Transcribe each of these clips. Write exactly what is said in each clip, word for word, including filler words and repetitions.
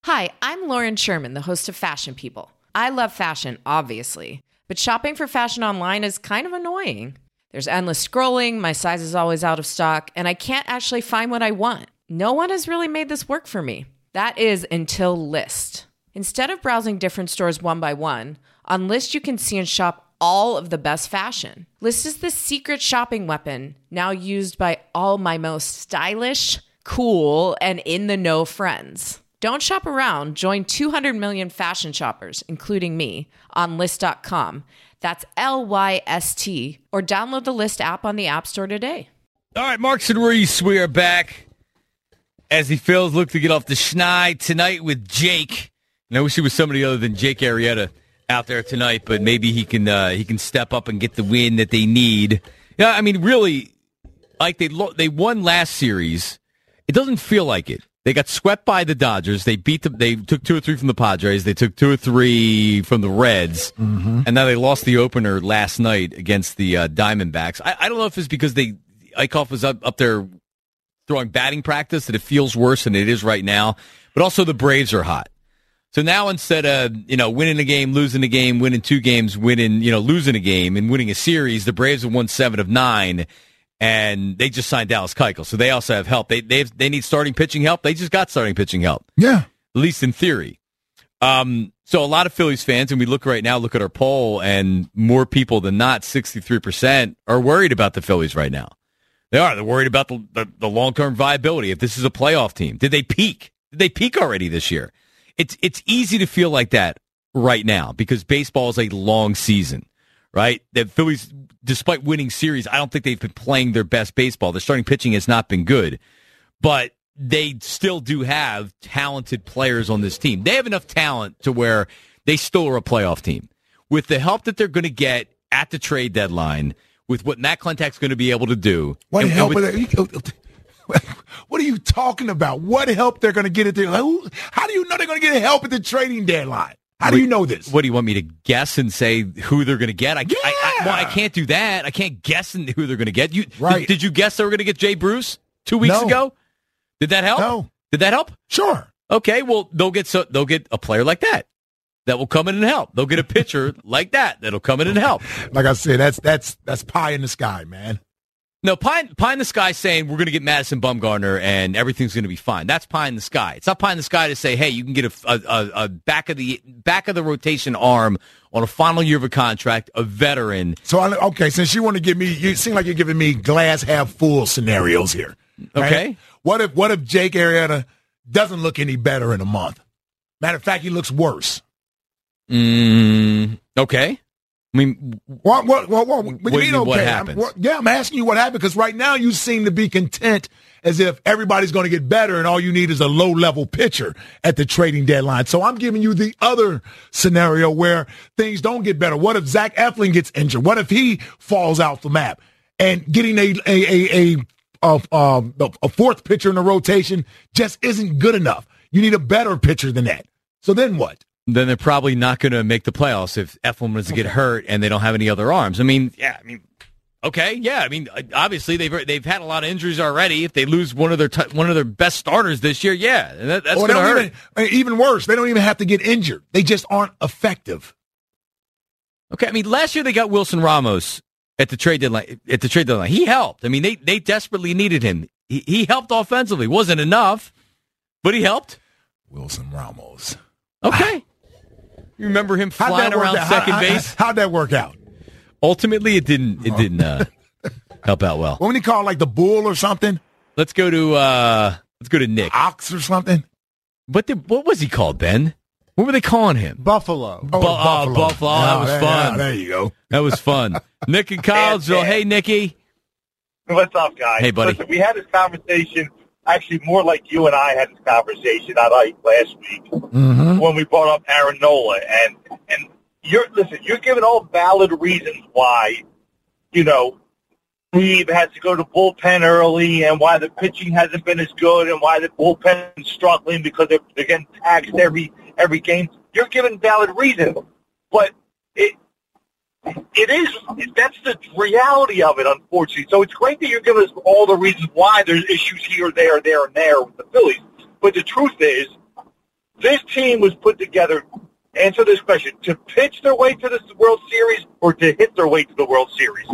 Hi, I'm Lauren Sherman, the host of Fashion People. I love fashion, obviously, but shopping for fashion online is kind of annoying. There's endless scrolling, my size is always out of stock, and I can't actually find what I want. No one has really made this work for me. That is until Lyst. Instead of browsing different stores one by one, on Lyst you can see and shop all of the best fashion. Lyst is the secret shopping weapon, now used by all my most stylish, cool, and in-the-know friends. Don't shop around. Join two hundred million fashion shoppers, including me, on Lyst dot com. That's L Y S T. Or download the Lyst app on the App Store today. All right, Marks and Reese, we are back. As the Phils look to get off the schneid tonight with Jake. And I wish it was somebody other than Jake Arrieta out there tonight, but maybe he can uh, he can step up and get the win that they need. Yeah, I mean, really, like they lo- they won last series. It doesn't feel like it. They got swept by the Dodgers. They beat them. They took two or three from the Padres. They took two or three from the Reds. Mm-hmm. And now they lost the opener last night against the uh, Diamondbacks. I, I don't know if it's because they Eichhoff was up, up there throwing batting practice that it feels worse than it is right now. But also the Braves are hot. So now instead of, you know, winning a game, losing a game, winning two games, winning, you know, losing a game and winning a series, the Braves have won seven of nine. And they just signed Dallas Keuchel, so they also have help. They they have, they need starting pitching help. They just got starting pitching help. Yeah, at least in theory. Um, so a lot of Phillies fans, and we look right now, look at our poll, and more people than not, sixty-three percent, are worried about the Phillies right now. They are. They're worried about the, the, the long-term viability. If this is a playoff team, did they peak? Did they peak already this year? It's it's easy to feel like that right now because baseball is a long season. Right? The Phillies, despite winning series, I don't think they've been playing their best baseball. Their starting pitching has not been good. But they still do have talented players on this team. They have enough talent to where they still are a playoff team. With the help that they're going to get at the trade deadline, with what Matt Klentak's going to be able to do. What and, help? and with, what are you talking about? What help they're going to get at the How do you know they're going to get help at the trading deadline? How do you know this? What do you want me to guess and say who they're going to get? I, yeah. I, I, well, I can't do that. I can't guess who they're going to get. You, right. did, did you guess they were going to get Jay Bruce two weeks no. ago? Did that help? No. Did that help? Sure. Okay, well, they'll get so they'll get a player like that that will come in and help. They'll get a pitcher like that that'll come in and help. Like I said, that's that's that's pie in the sky, man. No, pie, pie in the sky saying we're going to get Madison Bumgarner and everything's going to be fine. That's pie in the sky. It's not pie in the sky to say, hey, you can get a, a, a back of the back of the rotation arm on a final year of a contract, a veteran. So, okay, since you want to give me, you seem like you're giving me glass half full scenarios here. Right? Okay. What if what if Jake Arrieta doesn't look any better in a month? Matter of fact, he looks worse. Mm, okay. I mean, what, what, what, what, what, what do you mean, okay? What happens? I'm, what, yeah, I'm asking you what happened because right now you seem to be content as if everybody's going to get better and all you need is a low-level pitcher at the trading deadline. So I'm giving you the other scenario where things don't get better. What if Zach Eflin gets injured? What if he falls out the map? And getting a a a, a, a, a fourth pitcher in the rotation just isn't good enough. You need a better pitcher than that. So then what? Then they're probably not going to make the playoffs if Eflin was to get hurt and they don't have any other arms. I mean, yeah, I mean, okay, yeah, I mean, obviously they've they've had a lot of injuries already. If they lose one of their t- one of their best starters this year, yeah, that, that's oh, going to hurt. Even, even worse, they don't even have to get injured; they just aren't effective. Okay, I mean, last year they got Wilson Ramos at the trade deadline. At the trade deadline, he helped. I mean, they they desperately needed him. He, he helped offensively. Wasn't enough, but he helped. Wilson Ramos. Okay. You remember him flying around out? second how, base? How, how'd that work out? Ultimately, it didn't. It didn't uh, help out well. When he called like the bull or something? Let's go to uh, let's go to Nick. Ox or something? What did, what was he called, Ben? What were they calling him? Buffalo. Oh, Bu- Buffalo. Oh, Buffalo. Oh, that was there, fun. yeah, there you go. That was fun. Nick in Collegeville. Hey, Nicky. What's up, guys? Hey, buddy. Listen, we had this conversation. Actually, more like you and I had this conversation not like last week mm-hmm. when we brought up Aaron Nola, and and you're listen, you're giving all valid reasons why, you know, Reeve has to go to bullpen early, and why the pitching hasn't been as good, and why the bullpen is struggling because they're, they're getting taxed every every game. You're giving valid reasons, but it. It is. That's the reality of it, unfortunately. So it's great that you're giving us all the reasons why there's issues here, there, there, and there with the Phillies. But the truth is, This team was put together, answer this question, to pitch their way to the World Series or to hit their way to the World Series?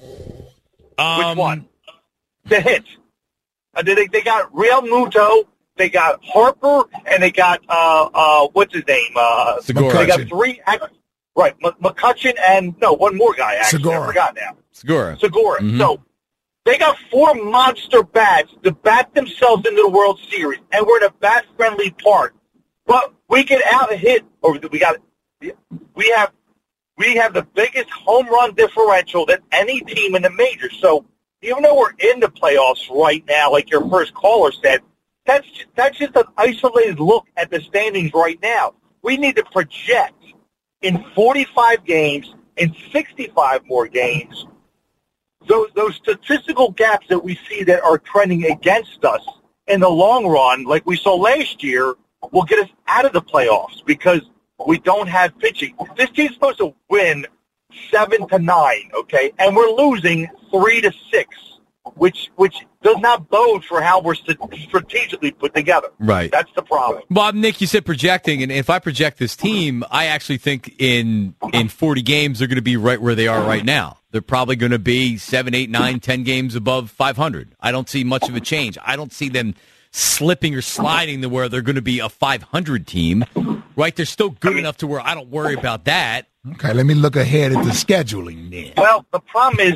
Um, Which one? To hit. Uh, they, they got Real Muto, they got Harper, and they got, uh, uh, what's his name? Uh, Segura. They got three, right, M- McCutcheon and, no, one more guy, actually. Segura. I forgot now. Segura. Segura. Mm-hmm. So, they got four monster bats to bat themselves into the World Series, and we're in a bat-friendly park. But we get out hit, or we got, we have, we have the biggest home run differential than any team in the majors. So even though we're in the playoffs right now, like your first caller said, that's that's just an isolated look at the standings right now. We need to project in forty-five games, in sixty-five more games, those those statistical gaps that we see that are trending against us in the long run, like we saw last year, will get us out of the playoffs because we don't have pitching. This team's supposed to win seven to nine, okay, and we're losing three to six, which which does not bode for how we're strategically put together. Right. That's the problem. Bob, Nick, you said projecting, and if I project this team, I actually think in in forty games they're going to be right where they are right now. They're probably going to be seven, eight, nine, ten games above five hundred. I don't see much of a change. I don't see them slipping or sliding to where they're going to be a five hundred team, right? They're still good enough to where I don't worry about that. Okay, let me look ahead at the scheduling then. Well, the problem is,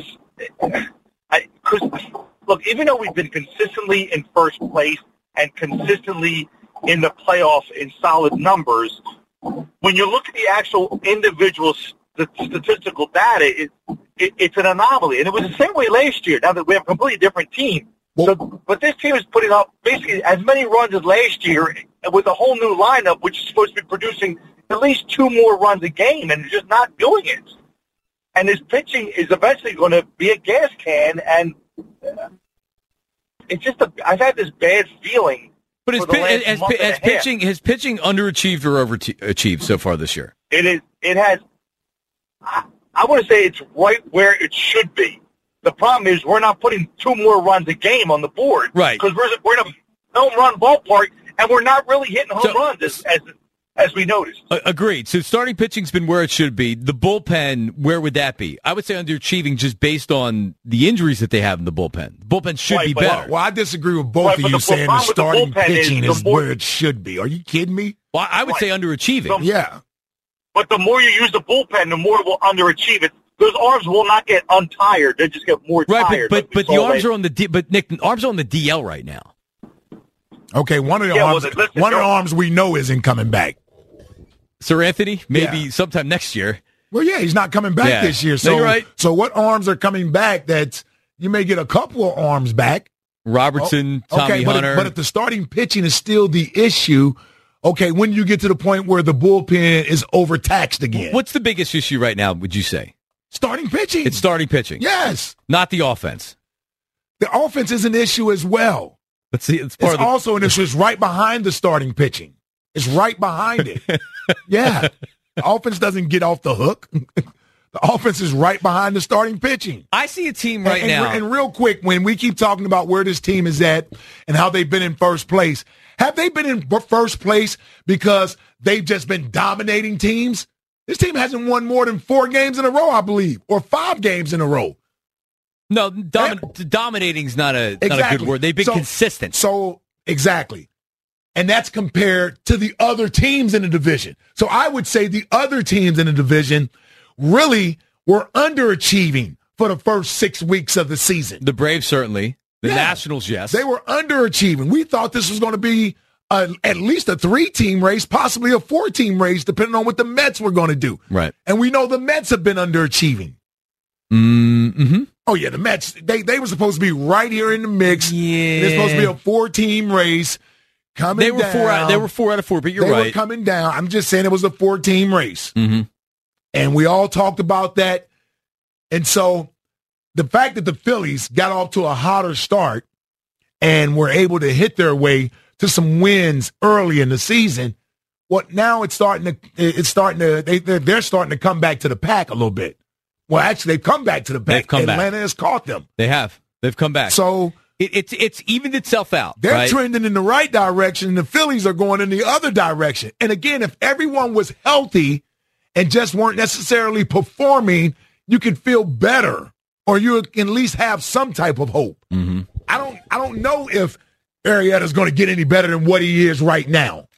I, cause, look, even though we've been consistently in first place and consistently in the playoffs in solid numbers, when you look at the actual individual st- statistical data, it, it, it's an anomaly. And it was the same way last year, now that we have a completely different team. So, but this team is putting up basically as many runs as last year with a whole new lineup, which is supposed to be producing at least two more runs a game, and they're just not doing it. And his pitching is eventually going to be a gas can, and it's just a, I've had this bad feeling. But his, pi- as, as pitching, his pitching underachieved or overachieved so far this year? It is. It has. I, I want to say it's right where it should be. The problem is we're not putting two more runs a game on the board, right? Because we're we're in a home run ballpark, and we're not really hitting home so, runs as, as as we noticed. Uh, agreed. So starting pitching's been where it should be. The bullpen, where would that be? I would say underachieving just based on the injuries that they have in the bullpen. The bullpen should right, be but, better. Well, I disagree with both right, of you the, saying the starting the pitching is, is more, where it should be. Are you kidding me? Well, I would right. say underachieving. So, yeah. But the more you use the bullpen, the more it will underachieve it. Those arms will not get untired; they just get more right, tired. But but, like but the arms later. are on the D, but Nick, the arms are on the D L right now. Okay, one of the yeah, arms, well, listen, one of the arms we know isn't coming back. Sir Anthony, maybe Yeah. sometime next year. Well, yeah, he's not coming back Yeah. this year. No, So, you're right. so what arms are coming back? That you may get a couple of arms back. Robertson, Oh, Tommy okay, but Hunter. If, but if the starting pitching is still the issue, okay, when you get to the point where the bullpen is overtaxed again, What's the biggest issue right now, would you say? starting pitching? It's starting pitching. Yes, Not the offense. the offense is an issue as well. Let's see. It's part It's of the, also an issue. It's right behind the starting pitching. It's right behind it. Yeah, the offense doesn't get off the hook. The offense is right behind the starting pitching. I see a team right and, now. And, and real quick, when we keep talking about where this team is at and how they've been in first place, have they been in first place because they've just been dominating teams? This team hasn't won more than four games in a row, I believe, or five games in a row. no, domin- dominating is not a, Exactly. not a good word. They've been So- consistent. So, exactly. And that's compared to the other teams in the division. So I would say the other teams in the division really were underachieving for the first six weeks of the season. The Braves, certainly. The Yeah. Nationals, yes. They were underachieving. We thought this was going to be a, at least a three-team race, possibly a four-team race, depending on what the Mets were going to do. Right. And we know the Mets have been underachieving. Mm-hmm. Oh, yeah, the Mets, they, they were supposed to be right here in the mix. Yeah. It's supposed to be a four-team race coming They were down. four out. They were four out of four. But you're they right. were coming down. I'm just saying it was a four-team race. Mm-hmm. And we all talked about that. And so the fact that the Phillies got off to a hotter start and were able to hit their way to some wins early in the season, what now it's starting to it's starting to they they're, they're starting to come back to the pack a little bit. Well, actually, they've come back to the pack. They've come back. Atlanta has caught them. They have. They've come back. So It, it's it's evened itself out. They're right? trending in the right direction, and the Phillies are going in the other direction. And again, if everyone was healthy and just weren't necessarily performing, you could feel better, or you can at least have some type of hope. Mm-hmm. I don't I don't know if Arrieta's going to get any better than what he is right now.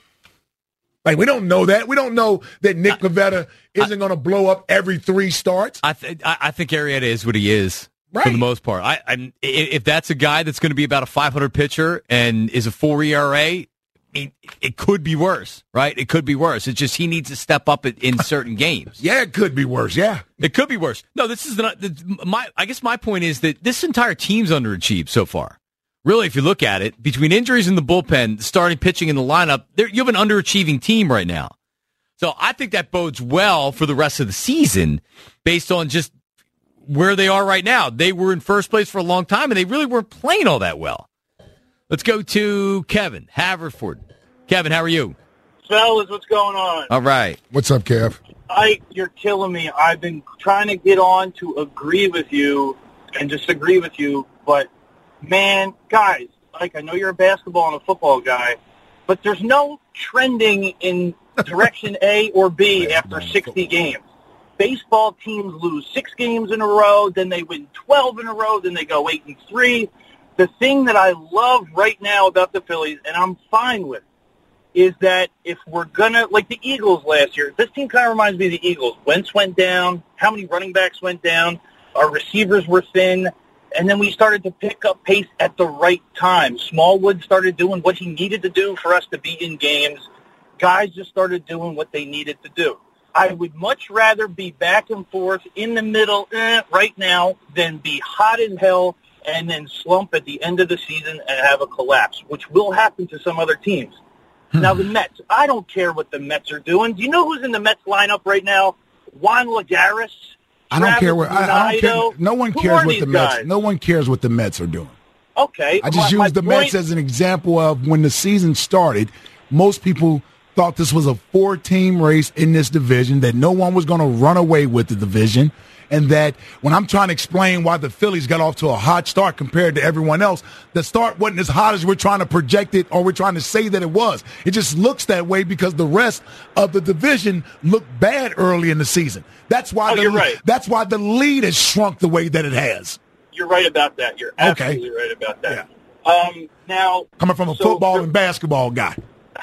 Like, we don't know that. We don't know that Nick Pivetta isn't going to blow up every three starts. I, th- I think Arrieta is what he is. Right. For the most part. I, I, if that's a guy that's going to be about a five hundred pitcher and is a four E R A, it, it could be worse, right? It could be worse. It's just he needs to step up in certain games. Yeah, it could be worse, yeah. It could be worse. No, this is not, my. I guess my point is that this entire team's underachieved so far. Really, if you look at it, between injuries in the bullpen, the starting pitching in the lineup, you have an underachieving team right now. So I think that bodes well for the rest of the season based on just where they are right now. They were in first place for a long time, and they really weren't playing all that well. Let's go to Kevin Haverford. Kevin, how are you? Fellas, what's going on? All right. What's up, Kev? I, you're killing me. I've been trying to get on to agree with you and disagree with you, but, man, guys, like, I know you're a basketball and a football guy, but there's no trending in direction A or B after sixty games. Baseball teams lose six games in a row, then they win twelve in a row, then they go eight and three. The thing that I love right now about the Phillies, and I'm fine with, is that if we're going to, like the Eagles last year, this team kind of reminds me of the Eagles. Wentz went down, how many running backs went down, our receivers were thin, and then we started to pick up pace at the right time. Smallwood started doing what he needed to do for us to be in games. Guys just started doing what they needed to do. I would much rather be back and forth in the middle eh, right now than be hot as hell and then slump at the end of the season and have a collapse, which will happen to some other teams. Hmm. Now, the Mets, I don't care what the Mets are doing. Do you know who's in the Mets lineup right now? Juan Lagares. I don't care what I, I don't care. No one Who cares what the Mets. Guys? No one cares what the Mets are doing. Okay. I just my, used the my Mets point, as an example of when the season started. Most people thought this was a four-team race in this division, that no one was going to run away with the division, and that when I'm trying to explain why the Phillies got off to a hot start compared to everyone else, the start wasn't as hot as we're trying to project it or we're trying to say that it was. It just looks that way because the rest of the division looked bad early in the season. That's why, oh, the, you're right. That's why the lead has shrunk the way that it has. You're right about that. You're absolutely okay. right about that. Yeah. Um, now, coming from a so football for, and basketball guy.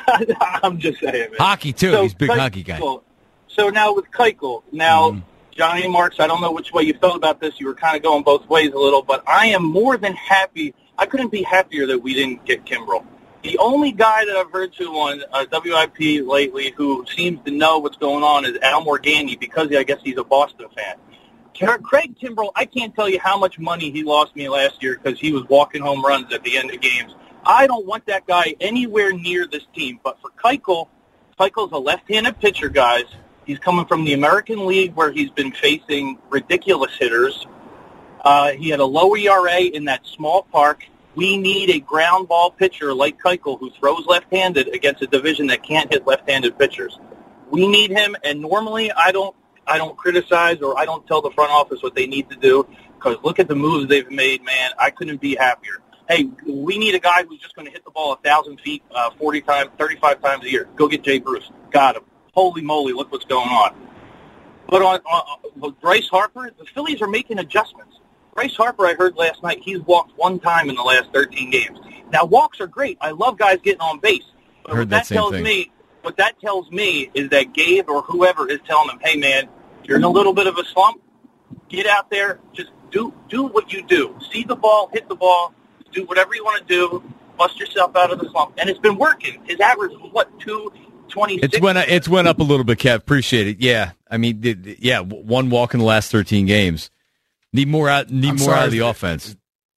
I'm just saying, man. Hockey, too. So, He's a big Keuchel, hockey guy. So now with Keuchel, now, mm. Johnny Marks, I don't know which way you felt about this. You were kind of going both ways a little, but I am more than happy. I couldn't be happier that we didn't get Kimbrel. The only guy that I've heard to on uh, W I P lately who seems to know what's going on is Al Morganti, because I guess he's a Boston fan. Craig Kimbrel, I can't tell you how much money he lost me last year because he was walking home runs at the end of games. I don't want that guy anywhere near this team. But for Keuchel, Keuchel's a left-handed pitcher, guys. He's coming from the American League where he's been facing ridiculous hitters. Uh, he had a low E R A in that small park. We need a ground ball pitcher like Keuchel who throws left-handed against a division that can't hit left-handed pitchers. We need him, and normally I don't I don't criticize or I don't tell the front office what they need to do because look at the moves they've made, man. I couldn't be happier. Hey, we need a guy who's just going to hit the ball a thousand feet, uh, forty times, thirty-five times a year. Go get Jay Bruce. Got him. Holy moly, look what's going on. But on, on, on Bryce Harper, the Phillies are making adjustments. Bryce Harper, I heard last night, he's walked one time in the last thirteen games. Now, walks are great. I love guys getting on base. But I heard what that that same tells thing. me, what that tells me is that Gabe or whoever is telling him, hey, man, you're in a little bit of a slump. Get out there. Just do do what you do. See the ball, hit the ball, do whatever you want to do, bust yourself out of the slump. And it's been working. His average was, what, two twenty-six? It's went, it's went up a little bit, Kev. Appreciate it. Yeah. I mean, the, the, yeah, one walk in the last thirteen games. Need more out, need I'm more sorry, out of the that, offense.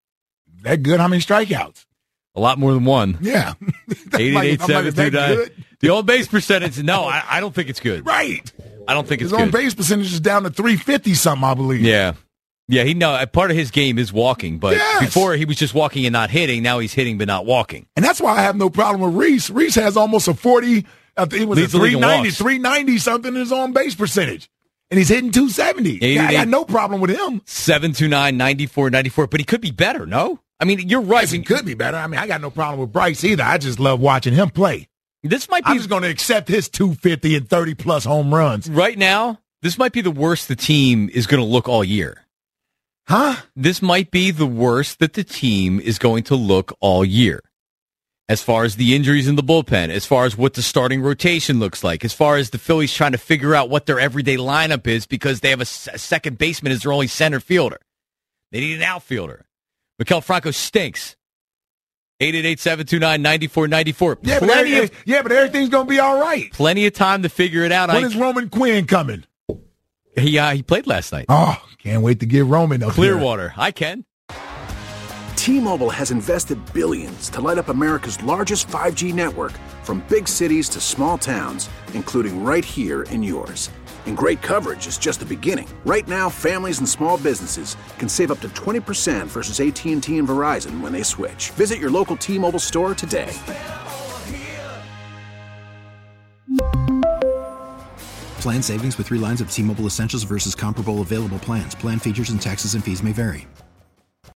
That good? How many strikeouts? A lot more than one. Yeah. eight eight eight seven two nine. The on base percentage, no, I, I don't think it's good. Right. I don't think it's his good. His on base percentage is down to three fifty something, I believe. Yeah. Yeah, he no. Part of his game is walking, but yes. before he was just walking and not hitting. Now he's hitting but not walking, and that's why I have no problem with Reese. Reese has almost a forty. I think it was a three ninety, three ninety something in his on base percentage, and he's hitting two seventy. Yeah, I got no problem with him. Seven two nine ninety four ninety four, but he could be better. No, I mean, you're right. He could be better. I mean, I got no problem with Bryce either. I just love watching him play. This might be. I'm just going to accept his two fifty and thirty plus home runs. Right now, this might be the worst the team is going to look all year. Huh? This might be the worst that the team is going to look all year. As far as the injuries in the bullpen, as far as what the starting rotation looks like, as far as the Phillies trying to figure out what their everyday lineup is because they have a, a second baseman as their only center fielder. They need an outfielder. Maikel Franco stinks. eight eight eight, seven two nine, nine four nine four. Yeah, Plenty but of, yeah, but everything's going to be all right. Plenty of time to figure it out. When I, is Roman Quinn coming? He, uh, he played last night. Oh, can't wait to get Roman up Clearwater. Here. I can. T-Mobile has invested billions to light up America's largest five G network, from big cities to small towns, including right here in yours. And great coverage is just the beginning. Right now, families and small businesses can save up to twenty percent versus A T and T and Verizon when they switch. Visit your local T-Mobile store today. Plan savings with three lines of T-Mobile Essentials versus comparable available plans. Plan features and taxes and fees may vary.